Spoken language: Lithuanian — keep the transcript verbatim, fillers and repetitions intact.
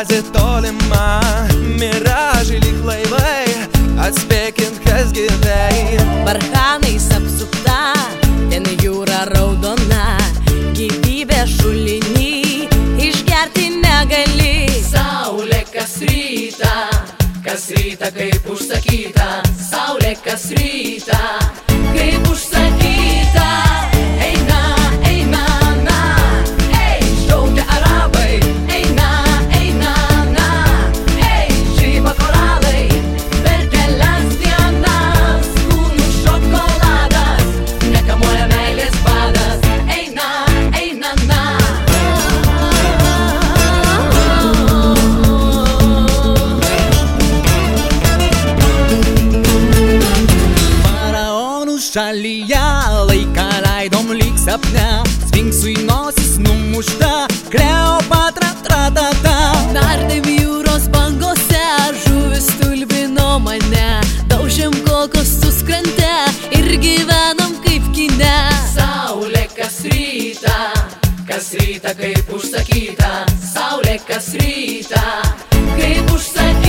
oazė tolima, miražai lyg laivai, atspėkint kasgi tai. Barkanais apsupta, ten jūra raudona, gyvybė šulinį, išgerti negali. Saulė kas rytą, kas rytą kaip užsakyta, saulė kas rytą, kaip užsakyta. Eina, eina, na, ei, šaukia arabai, eina, eina, na, ei, žiba koralai, per kelias dienas, kūnų šokoladas, nekamuoja meilės badas, eina, eina, na. Šalyje laiką leidom lyg sapne, Sfinksui nosis numušta, Kleopatra tratata. Nardėm jūros bangose, žuvis stulbino mane, daužėm kokostus krante ir gyvenam kaip kine. Saulė kas rytą, kas rytą kaip užsakyta, saulė kas rytą, kaip užsakyta.